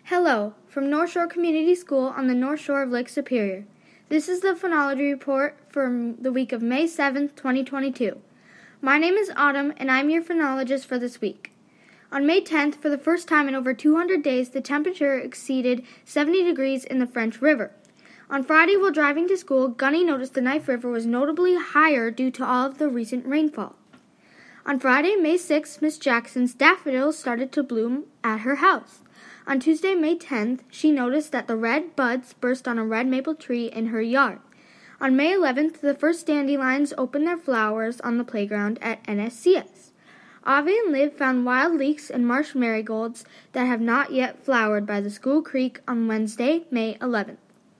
Hello, from North Shore Community School on the North Shore of Lake Superior. This is the phonology report for the week of May 7th, 2022. My name is Autumn, and I'm your phonologist for this week. On May 10th, for the first time in over 200 days, the temperature exceeded 70 degrees in the French River. On Friday, while driving to school, Gunny noticed the Knife River was notably higher due to all of the recent rainfall. On Friday, May 6th, Miss Jackson's daffodils started to bloom at her house. On Tuesday, May 10th, she noticed that the red buds burst on a red maple tree in her yard. On May 11th, the first dandelions opened their flowers on the playground at NSCS. Avi and Liv found wild leeks and marsh marigolds that have not yet flowered by the school creek on Wednesday, May 11th.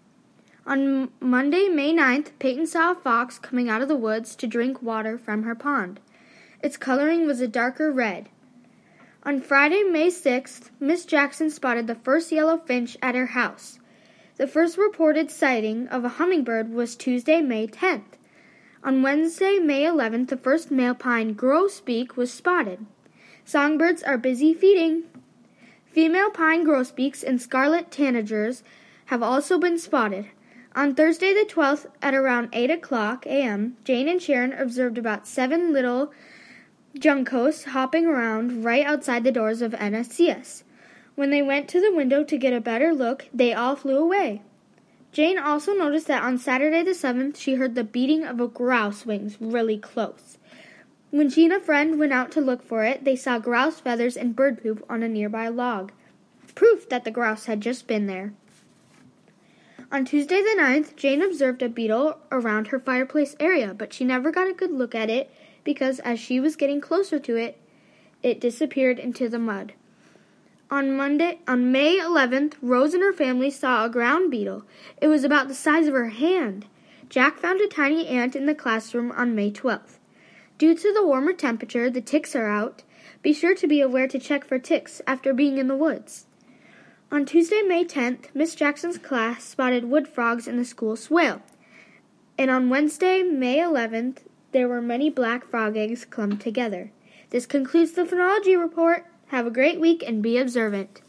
On Monday, May 9th, Peyton saw a fox coming out of the woods to drink water from her pond. Its coloring was a darker red. On Friday, May 6th, Miss Jackson spotted the first yellow finch at her house. The first reported sighting of a hummingbird was Tuesday, May 10th. On Wednesday, May 11th, the first male pine grosbeak was spotted. Songbirds are busy feeding. Female pine grosbeaks and scarlet tanagers have also been spotted. On Thursday the 12th, at around 8 o'clock a.m., Jane and Sharon observed about 7 little juncos hopping around right outside the doors of NSCS. When they went to the window to get a better look, they all flew away. Jane also noticed that on Saturday the 7th, she heard the beating of a grouse wings really close. When she and a friend went out to look for it, they saw grouse feathers and bird poop on a nearby log, proof that the grouse had just been there. On Tuesday the 9th, Jane observed a beetle around her fireplace area, but she never got a good look at it because as she was getting closer to it, it disappeared into the mud. On May 11th, Rose and her family saw a ground beetle. It was about the size of her hand. Jack found a tiny ant in the classroom on May 12th. Due to the warmer temperature, the ticks are out. Be sure to be aware to check for ticks after being in the woods. On Tuesday, May 10th, Miss Jackson's class spotted wood frogs in the school swale. And on Wednesday, May 11th, there were many black frog eggs clumped together. This concludes the phonology report. Have a great week and be observant.